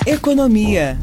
Economia.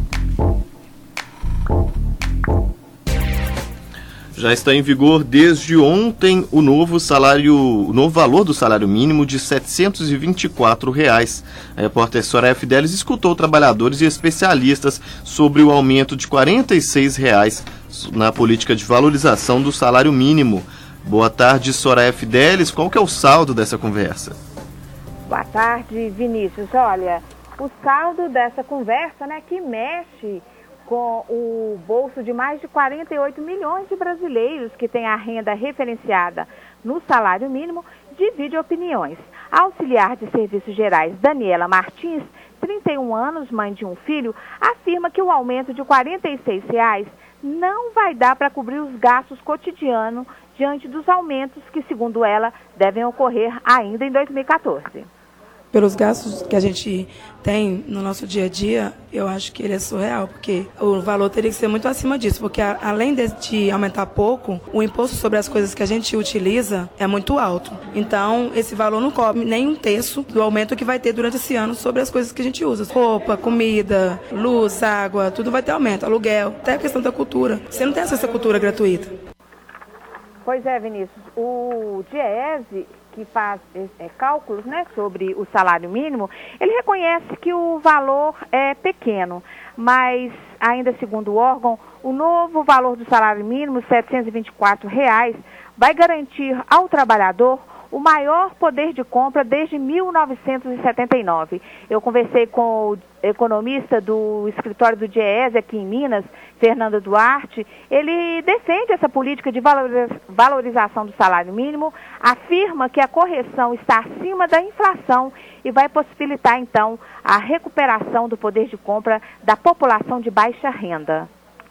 Já está em vigor desde ontem o novo valor do salário mínimo de R$ 724. A repórter Soraya Fidelis escutou trabalhadores e especialistas sobre o aumento de R$ 46 na política de valorização do salário mínimo. Boa tarde, Soraya Fidelis. Qual que é o saldo dessa conversa? Boa tarde, Vinícius. Olha, o saldo dessa conversa, que mexe com o bolso de mais de 48 milhões de brasileiros que têm a renda referenciada no salário mínimo, divide opiniões. A auxiliar de serviços gerais Daniela Martins, 31 anos, mãe de um filho, afirma que o aumento de R$ 46 não vai dar para cobrir os gastos cotidianos diante dos aumentos que, segundo ela, devem ocorrer ainda em 2014. Pelos gastos que a gente tem no nosso dia a dia, eu acho que ele é surreal, porque o valor teria que ser muito acima disso, porque além de aumentar pouco, o imposto sobre as coisas que a gente utiliza é muito alto. Então, esse valor não cobre nem um terço do aumento que vai ter durante esse ano sobre as coisas que a gente usa. Roupa, comida, luz, água, tudo vai ter aumento, aluguel, até a questão da cultura. Você não tem acesso à cultura gratuita. Pois é, Vinícius, o DIEESE, que faz cálculos sobre o salário mínimo, ele reconhece que o valor é pequeno, mas ainda segundo o órgão, o novo valor do salário mínimo, R$ 724, vai garantir ao trabalhador o maior poder de compra desde 1979. Eu conversei com o economista do escritório do DIEESE aqui em Minas, Fernando Duarte. Ele defende essa política de valorização do salário mínimo, afirma que a correção está acima da inflação e vai possibilitar, então, a recuperação do poder de compra da população de baixa renda.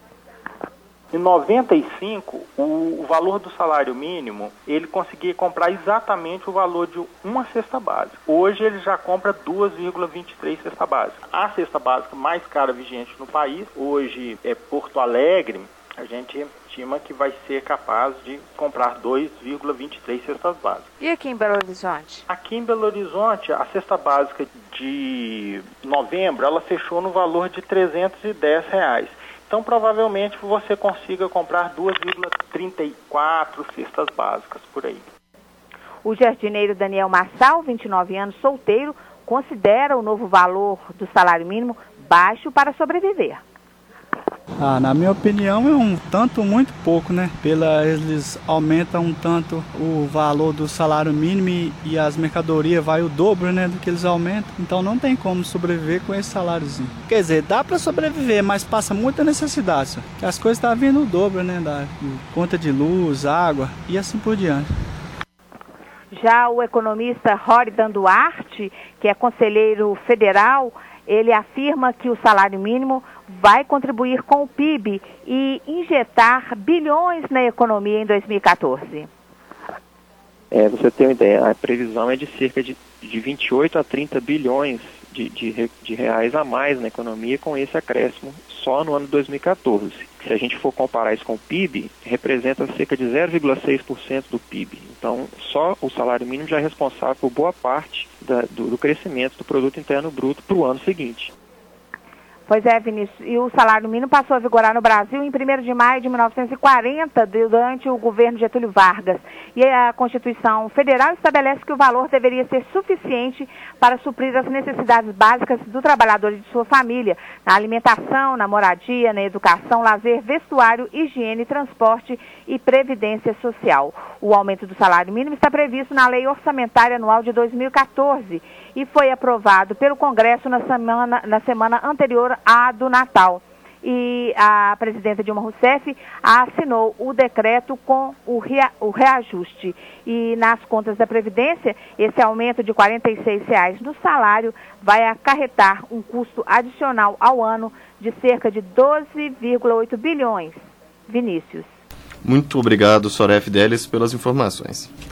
Em 95, o valor do salário mínimo, ele conseguia comprar exatamente o valor de uma cesta básica. Hoje ele já compra 2,23 cesta básica. A cesta básica mais cara vigente no país, hoje é Porto Alegre, a gente estima que vai ser capaz de comprar 2,23 cestas básicas. E aqui em Belo Horizonte? Aqui em Belo Horizonte, a cesta básica de novembro, ela fechou no valor de R$ 310. Então, provavelmente, você consiga comprar 2,34 cestas básicas por aí. O jardineiro Daniel Massal, 29 anos, solteiro, considera o novo valor do salário mínimo baixo para sobreviver. Na minha opinião, é um tanto muito pouco, Eles aumentam um tanto o valor do salário mínimo e as mercadorias vai o dobro, do que eles aumentam. Então não tem como sobreviver com esse saláriozinho. Quer dizer, dá para sobreviver, mas passa muita necessidade, que as coisas estão vindo o dobro, da conta de luz, água e assim por diante. Já o economista Roridan Duarte, que é conselheiro federal, ele afirma que o salário mínimo vai contribuir com o PIB e injetar bilhões na economia em 2014. Você tem uma ideia, a previsão é de cerca de 28 a 30 bilhões de reais a mais na economia com esse acréscimo só no ano de 2014. Se a gente for comparar isso com o PIB, representa cerca de 0,6% do PIB. Então, só o salário mínimo já é responsável por boa parte do crescimento do produto interno bruto para o ano seguinte. Pois é, Vinícius, e o salário mínimo passou a vigorar no Brasil em 1º de maio de 1940, durante o governo Getúlio Vargas. E a Constituição Federal estabelece que o valor deveria ser suficiente para suprir as necessidades básicas do trabalhador e de sua família, na alimentação, na moradia, na educação, lazer, vestuário, higiene, transporte e previdência social. O aumento do salário mínimo está previsto na Lei Orçamentária Anual de 2014 e foi aprovado pelo Congresso na semana anterior à do Natal. E a presidenta Dilma Rousseff assinou o decreto com o reajuste. E nas contas da Previdência, esse aumento de R$ 46 no salário vai acarretar um custo adicional ao ano de cerca de 12,8 bilhões. Vinícius. Muito obrigado, Soraya Fidelis, pelas informações.